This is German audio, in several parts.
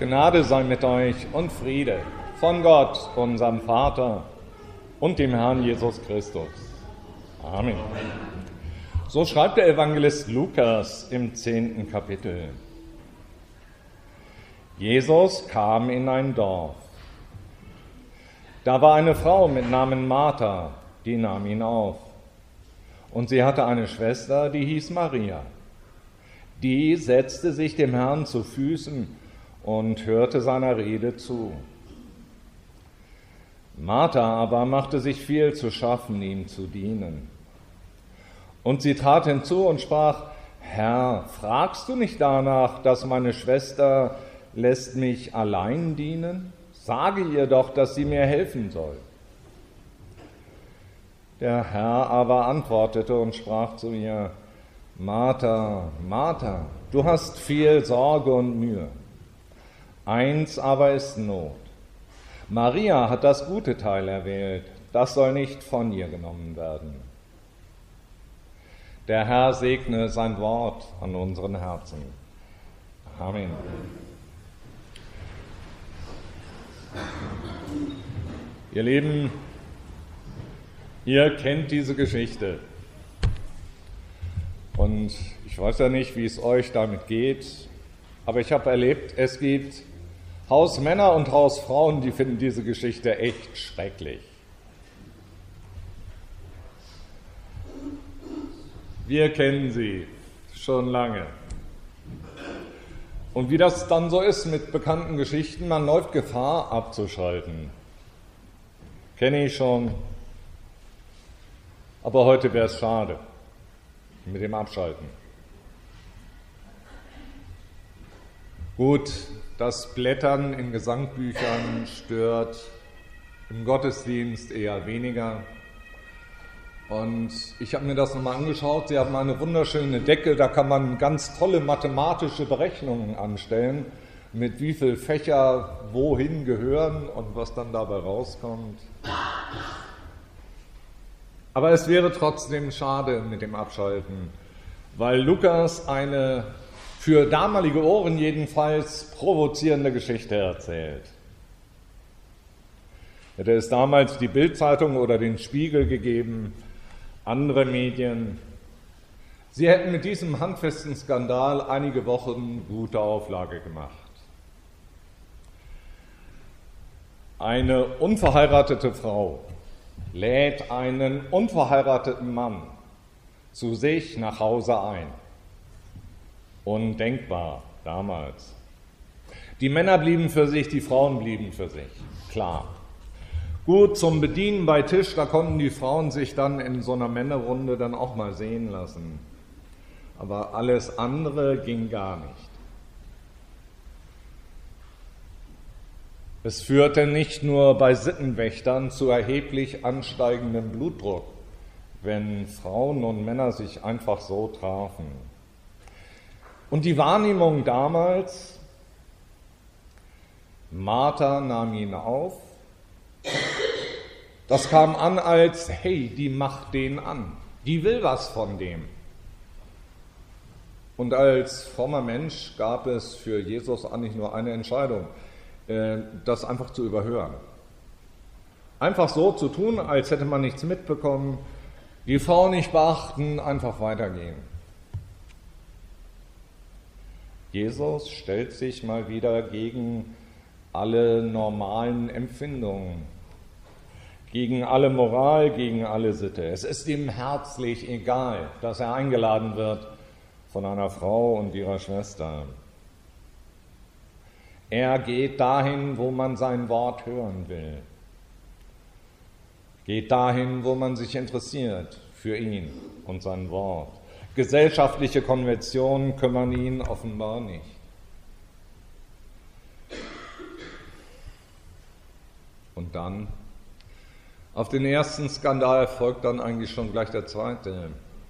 Gnade sei mit euch und Friede von Gott, unserem Vater und dem Herrn Jesus Christus. Amen. So schreibt der Evangelist Lukas im 10. Kapitel. Jesus kam in ein Dorf. Da war eine Frau mit Namen Martha, die nahm ihn auf. Und sie hatte eine Schwester, die hieß Maria. Die setzte sich dem Herrn zu Füßen und hörte seiner Rede zu. Martha aber machte sich viel zu schaffen, ihm zu dienen. Und sie trat hinzu und sprach: Herr, fragst du nicht danach, dass meine Schwester lässt mich allein dienen? Sage ihr doch, dass sie mir helfen soll. Der Herr aber antwortete und sprach zu ihr: Martha, Martha, du hast viel Sorge und Mühe. Eins aber ist Not. Maria hat das gute Teil erwählt, das soll nicht von ihr genommen werden. Der Herr segne sein Wort an unseren Herzen. Amen. Ihr Lieben, ihr kennt diese Geschichte. Und ich weiß ja nicht, wie es euch damit geht, aber ich habe erlebt, es gibt Hausmänner und Hausfrauen, die finden diese Geschichte echt schrecklich. Wir kennen sie schon lange. Und wie das dann so ist mit bekannten Geschichten, man läuft Gefahr abzuschalten. Kenne ich schon. Aber heute wäre es schade mit dem Abschalten. Gut, das Blättern in Gesangbüchern stört, im Gottesdienst eher weniger. Und ich habe mir das nochmal angeschaut. Sie haben eine wunderschöne Decke, da kann man ganz tolle mathematische Berechnungen anstellen, mit wie viel Fächer wohin gehören und was dann dabei rauskommt. Aber es wäre trotzdem schade mit dem Abschalten, weil Lukas eine für damalige Ohren jedenfalls provozierende Geschichte erzählt. Hätte es damals die Bild-Zeitung oder den Spiegel gegeben, andere Medien, sie hätten mit diesem handfesten Skandal einige Wochen gute Auflage gemacht. Eine unverheiratete Frau lädt einen unverheirateten Mann zu sich nach Hause ein. Undenkbar damals. Die Männer blieben für sich, die Frauen blieben für sich, klar. Gut, zum Bedienen bei Tisch, da konnten die Frauen sich dann in so einer Männerrunde dann auch mal sehen lassen. Aber alles andere ging gar nicht. Es führte nicht nur bei Sittenwächtern zu erheblich ansteigendem Blutdruck, wenn Frauen und Männer sich einfach so trafen. Und die Wahrnehmung damals: Martha nahm ihn auf, das kam an als: hey, die macht den an, die will was von dem. Und als frommer Mensch gab es für Jesus eigentlich nur eine Entscheidung: das einfach zu überhören. Einfach so zu tun, als hätte man nichts mitbekommen, die Frau nicht beachten, einfach weitergehen. Jesus stellt sich mal wieder gegen alle normalen Empfindungen, gegen alle Moral, gegen alle Sitte. Es ist ihm herzlich egal, dass er eingeladen wird von einer Frau und ihrer Schwester. Er geht dahin, wo man sein Wort hören will. Geht dahin, wo man sich interessiert für ihn und sein Wort. Gesellschaftliche Konventionen kümmern ihn offenbar nicht. Und dann, auf den ersten Skandal folgt dann eigentlich schon gleich der zweite.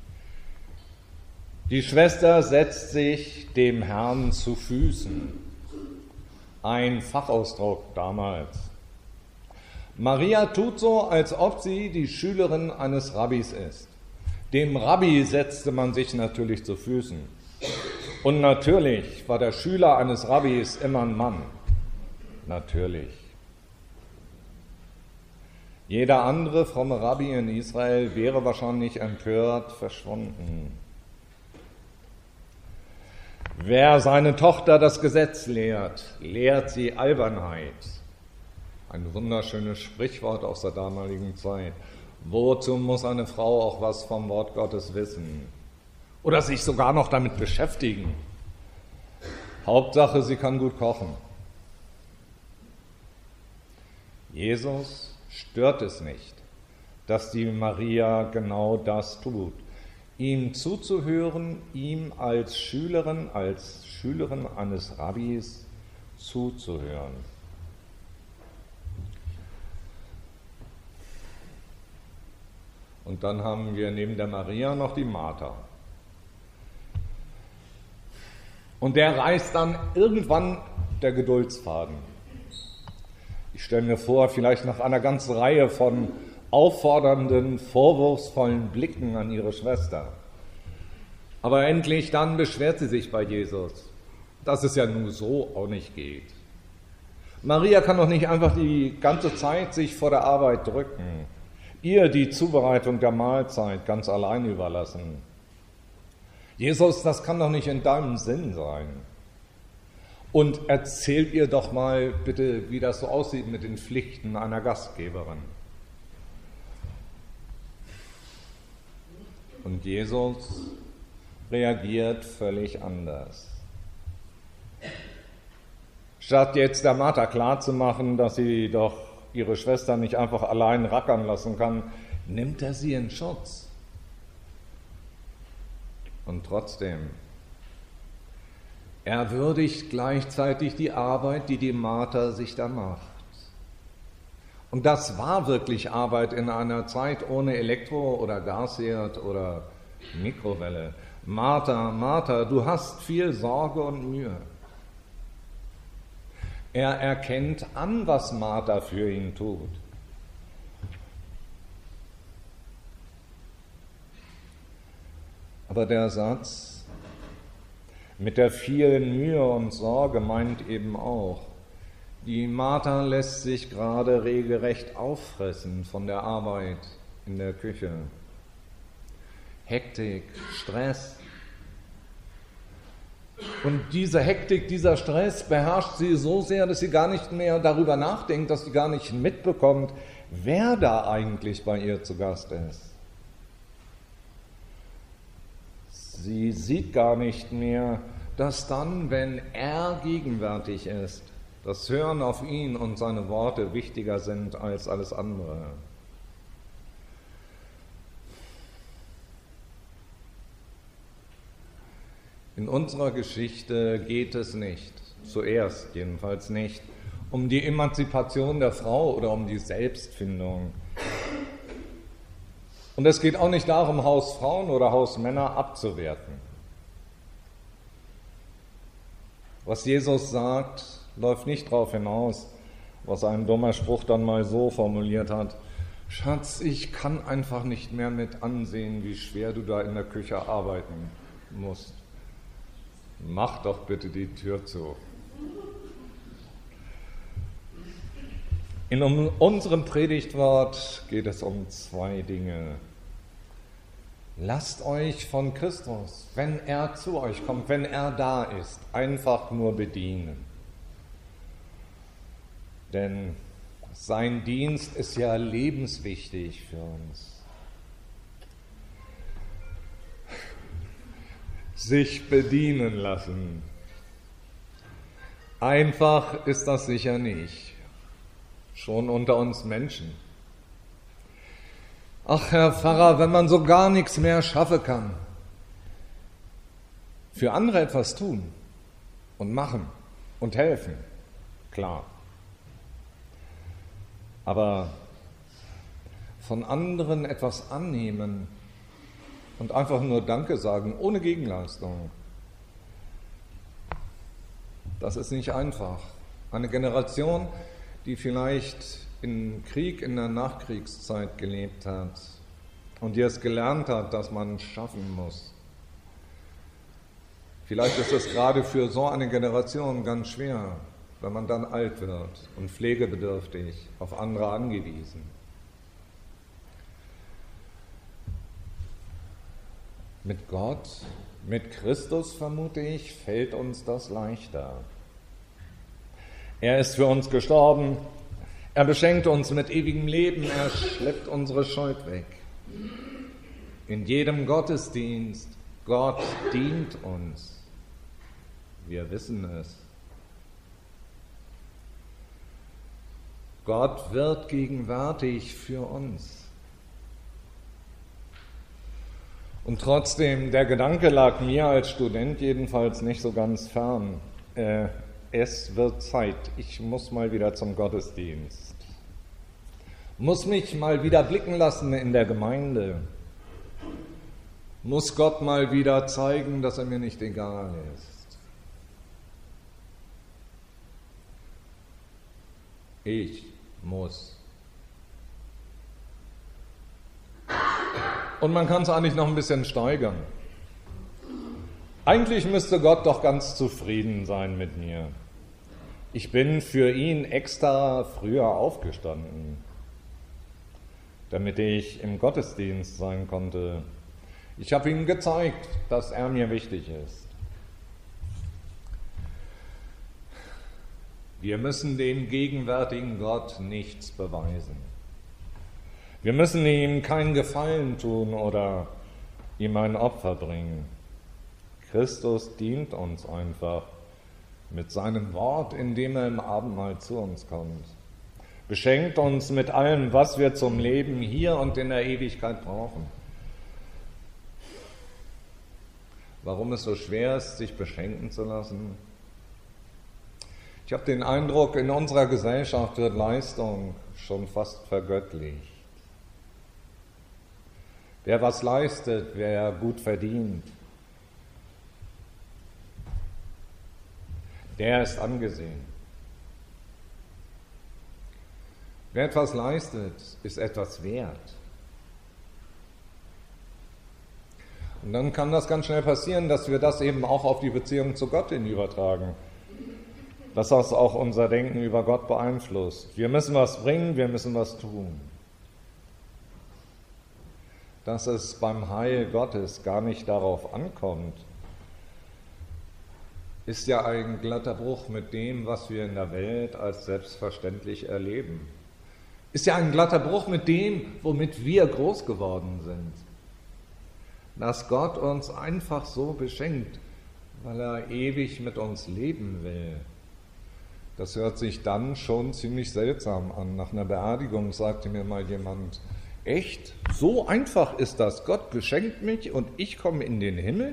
Die Schwester setzt sich dem Herrn zu Füßen. Ein Fachausdruck damals. Maria tut so, als ob sie die Schülerin eines Rabbis ist. Dem Rabbi setzte man sich natürlich zu Füßen. Und natürlich war der Schüler eines Rabbis immer ein Mann. Natürlich. Jeder andere fromme Rabbi in Israel wäre wahrscheinlich empört verschwunden. Wer seine Tochter das Gesetz lehrt, lehrt sie Albernheit. Ein wunderschönes Sprichwort aus der damaligen Zeit. Wozu muss eine Frau auch was vom Wort Gottes wissen? Oder sich sogar noch damit beschäftigen? Hauptsache, sie kann gut kochen. Jesus stört es nicht, dass die Maria genau das tut. Ihm zuzuhören, ihm als Schülerin eines Rabbis zuzuhören. Und dann haben wir neben der Maria noch die Martha. Und der reißt dann irgendwann der Geduldsfaden. Ich stelle mir vor, vielleicht nach einer ganzen Reihe von auffordernden, vorwurfsvollen Blicken an ihre Schwester. Aber endlich dann beschwert sie sich bei Jesus, dass es ja nur so auch nicht geht. Maria kann doch nicht einfach die ganze Zeit sich vor der Arbeit drücken, ihr die Zubereitung der Mahlzeit ganz allein überlassen. Jesus, das kann doch nicht in deinem Sinn sein. Und erzähl ihr doch mal bitte, wie das so aussieht mit den Pflichten einer Gastgeberin. Und Jesus reagiert völlig anders. Statt jetzt der Martha klarzumachen, dass sie doch ihre Schwester nicht einfach allein rackern lassen kann, nimmt er sie in Schutz. Und trotzdem, er würdigt gleichzeitig die Arbeit, die Martha sich da macht. Und das war wirklich Arbeit in einer Zeit ohne Elektro- oder Gasherd oder Mikrowelle. Martha, Martha, du hast viel Sorge und Mühe. Er erkennt an, was Martha für ihn tut. Aber der Satz mit der vielen Mühe und Sorge meint eben auch, die Martha lässt sich gerade regelrecht auffressen von der Arbeit in der Küche. Hektik, Stress. Und diese Hektik, dieser Stress beherrscht sie so sehr, dass sie gar nicht mehr darüber nachdenkt, dass sie gar nicht mitbekommt, wer da eigentlich bei ihr zu Gast ist. Sie sieht gar nicht mehr, dass dann, wenn er gegenwärtig ist, das Hören auf ihn und seine Worte wichtiger sind als alles andere. In unserer Geschichte geht es nicht, zuerst jedenfalls nicht, um die Emanzipation der Frau oder um die Selbstfindung. Und es geht auch nicht darum, Hausfrauen oder Hausmänner abzuwerten. Was Jesus sagt, läuft nicht darauf hinaus, was ein dummer Spruch dann mal so formuliert hat: Schatz, ich kann einfach nicht mehr mit ansehen, wie schwer du da in der Küche arbeiten musst. Mach doch bitte die Tür zu. In unserem Predigtwort geht es um zwei Dinge. Lasst euch von Christus, wenn er zu euch kommt, wenn er da ist, einfach nur bedienen. Denn sein Dienst ist ja lebenswichtig für uns. Sich bedienen lassen. Einfach ist das sicher nicht. Schon unter uns Menschen. Ach, Herr Pfarrer, wenn man so gar nichts mehr schaffen kann. Für andere etwas tun und machen und helfen, klar. Aber von anderen etwas annehmen und einfach nur Danke sagen, ohne Gegenleistung, das ist nicht einfach. Eine Generation, die vielleicht im Krieg, in der Nachkriegszeit gelebt hat und die es gelernt hat, dass man schaffen muss. Vielleicht ist es gerade für so eine Generation ganz schwer, wenn man dann alt wird und pflegebedürftig, auf andere angewiesen. Mit Gott, mit Christus, vermute ich, fällt uns das leichter. Er ist für uns gestorben, er beschenkt uns mit ewigem Leben, er schleppt unsere Schuld weg. In jedem Gottesdienst, Gott dient uns. Wir wissen es. Gott wird gegenwärtig für uns. Und trotzdem, der Gedanke lag mir als Student jedenfalls nicht so ganz fern. Es wird Zeit, ich muss mal wieder zum Gottesdienst. Muss mich mal wieder blicken lassen in der Gemeinde. Muss Gott mal wieder zeigen, dass er mir nicht egal ist. Ich muss. Und man kann es eigentlich noch ein bisschen steigern. Eigentlich müsste Gott doch ganz zufrieden sein mit mir. Ich bin für ihn extra früher aufgestanden, damit ich im Gottesdienst sein konnte. Ich habe ihm gezeigt, dass er mir wichtig ist. Wir müssen dem gegenwärtigen Gott nichts beweisen. Wir müssen ihm keinen Gefallen tun oder ihm ein Opfer bringen. Christus dient uns einfach mit seinem Wort, indem er im Abendmahl zu uns kommt. Beschenkt uns mit allem, was wir zum Leben hier und in der Ewigkeit brauchen. Warum es so schwer ist, sich beschenken zu lassen? Ich habe den Eindruck, in unserer Gesellschaft wird Leistung schon fast vergöttlicht. Wer was leistet, wer gut verdient, der ist angesehen. Wer etwas leistet, ist etwas wert. Und dann kann das ganz schnell passieren, dass wir das eben auch auf die Beziehung zu Gott hin übertragen. Dass das auch unser Denken über Gott beeinflusst. Wir müssen was bringen, wir müssen was tun. Dass es beim Heil Gottes gar nicht darauf ankommt, ist ja ein glatter Bruch mit dem, was wir in der Welt als selbstverständlich erleben. Ist ja ein glatter Bruch mit dem, womit wir groß geworden sind. Dass Gott uns einfach so beschenkt, weil er ewig mit uns leben will. Das hört sich dann schon ziemlich seltsam an. Nach einer Beerdigung sagte mir mal jemand, echt? So einfach ist das? Gott beschenkt mich und ich komme in den Himmel?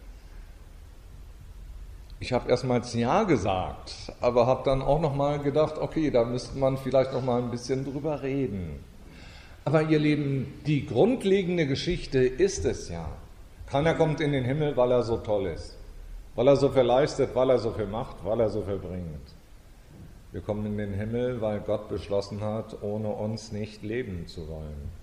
Ich habe erstmals Ja gesagt, aber habe dann auch noch mal gedacht, okay, da müsste man vielleicht noch mal ein bisschen drüber reden. Aber ihr Lieben, die grundlegende Geschichte ist es ja. Keiner kommt in den Himmel, weil er so toll ist, weil er so viel leistet, weil er so viel macht, weil er so viel bringt. Wir kommen in den Himmel, weil Gott beschlossen hat, ohne uns nicht leben zu wollen.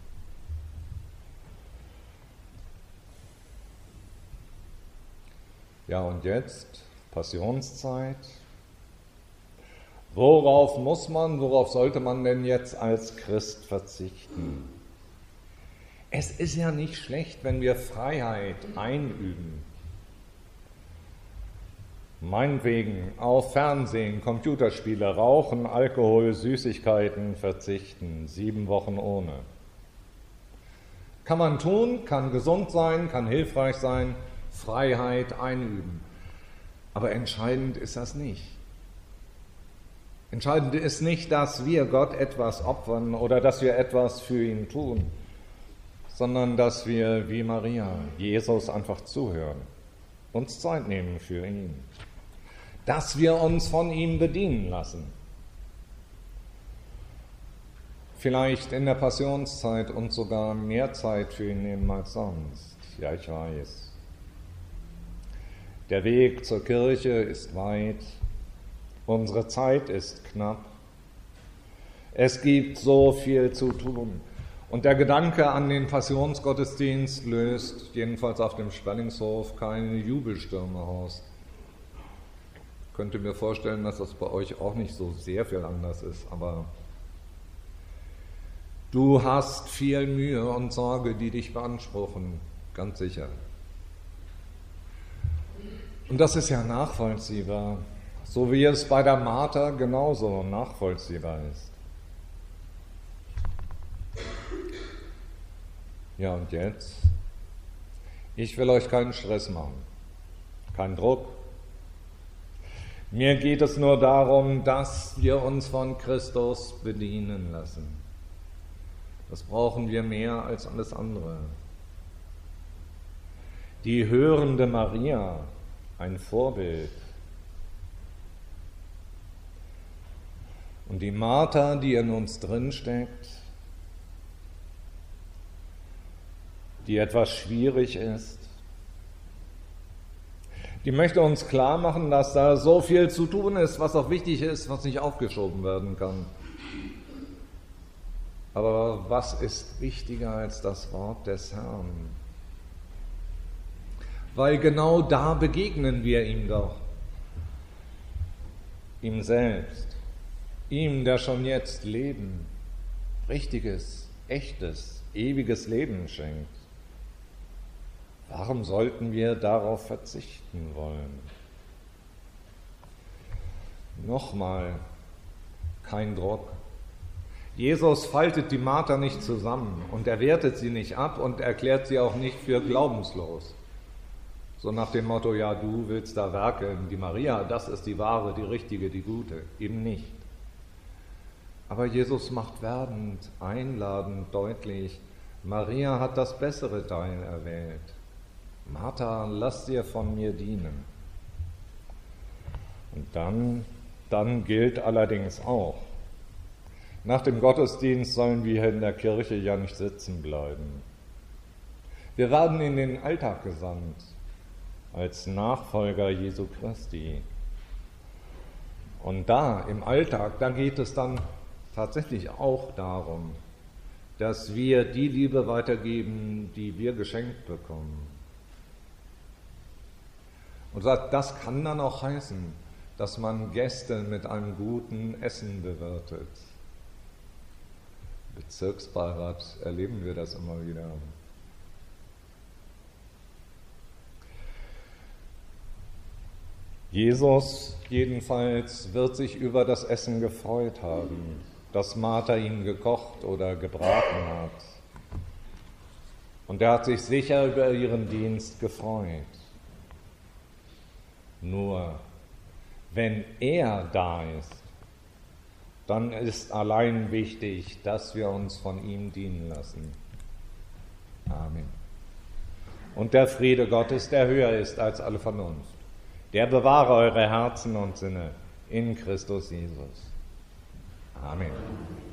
Ja, und jetzt Passionszeit. Worauf sollte man denn jetzt als Christ verzichten? Es ist ja nicht schlecht, wenn wir Freiheit einüben. Meinetwegen auf Fernsehen, Computerspiele, Rauchen, Alkohol, Süßigkeiten verzichten, 7 Wochen ohne. Kann man tun, kann gesund sein, kann hilfreich sein, Freiheit einüben. Aber entscheidend ist das nicht. Entscheidend ist nicht, dass wir Gott etwas opfern oder dass wir etwas für ihn tun, sondern dass wir wie Maria Jesus einfach zuhören, uns Zeit nehmen für ihn, dass wir uns von ihm bedienen lassen. Vielleicht in der Passionszeit und sogar mehr Zeit für ihn nehmen als sonst. Ja, ich weiß. Der Weg zur Kirche ist weit, unsere Zeit ist knapp. Es gibt so viel zu tun. Und der Gedanke an den Passionsgottesdienst löst, jedenfalls auf dem Spellingshof, keine Jubelstürme aus. könnte mir vorstellen, dass das bei euch auch nicht so sehr viel anders ist, aber du hast viel Mühe und Sorge, die dich beanspruchen, ganz sicher. Und das ist ja nachvollziehbar, so wie es bei der Martha genauso nachvollziehbar ist. Ja, und jetzt? Ich will euch keinen Stress machen, keinen Druck. Mir geht es nur darum, dass wir uns von Christus bedienen lassen. Das brauchen wir mehr als alles andere. Die hörende Maria, ein Vorbild. Und die Martha, die in uns drinsteckt, die etwas schwierig ist, die möchte uns klar machen, dass da so viel zu tun ist, was auch wichtig ist, was nicht aufgeschoben werden kann. Aber was ist wichtiger als das Wort des Herrn? Weil genau da begegnen wir ihm doch. Ihm selbst. Ihm, der schon jetzt Leben, richtiges, echtes, ewiges Leben schenkt. Warum sollten wir darauf verzichten wollen? Nochmal, kein Druck. Jesus faltet die Martha nicht zusammen und er wertet sie nicht ab und erklärt sie auch nicht für glaubenslos. So nach dem Motto, ja, du willst da werkeln, die Maria, das ist die wahre, die richtige, die gute. Eben nicht. Aber Jesus macht werdend, einladend deutlich, Maria hat das bessere Teil erwählt. Martha, lass dir von mir dienen. Und dann gilt allerdings auch, nach dem Gottesdienst sollen wir in der Kirche ja nicht sitzen bleiben. Wir werden in den Alltag gesandt, als Nachfolger Jesu Christi. Und da, im Alltag, da geht es dann tatsächlich auch darum, dass wir die Liebe weitergeben, die wir geschenkt bekommen. Und das kann dann auch heißen, dass man Gäste mit einem guten Essen bewirtet. Im Bezirksbeirat erleben wir das immer wieder. Jesus jedenfalls wird sich über das Essen gefreut haben, das Martha ihm gekocht oder gebraten hat. Und er hat sich sicher über ihren Dienst gefreut. Nur, wenn er da ist, dann ist allein wichtig, dass wir uns von ihm dienen lassen. Amen. Und der Friede Gottes, der höher ist als alle Vernunft, der bewahre eure Herzen und Sinne in Christus Jesus. Amen.